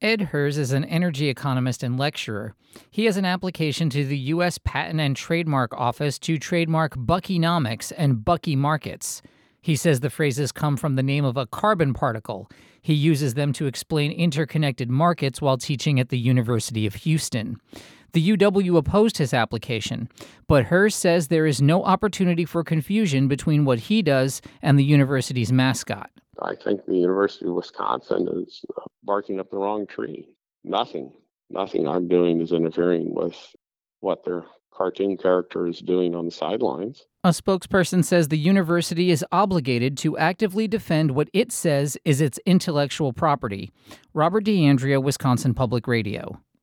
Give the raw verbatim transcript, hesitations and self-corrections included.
Ed Hers is an energy economist and lecturer. He has an application to the U S Patent and Trademark Office to trademark Buckynomics and Bucky Markets. He says the phrases come from the name of a carbon particle. He uses them to explain interconnected markets while teaching at the University of Houston. The U W opposed his application, but Hers says there is no opportunity for confusion between what he does and the university's mascot. I think the University of Wisconsin is barking up the wrong tree. Nothing, nothing I'm doing is interfering with what their cartoon character is doing on the sidelines. A spokesperson says the university is obligated to actively defend what it says is its intellectual property. Robert D'Andrea, Wisconsin Public Radio.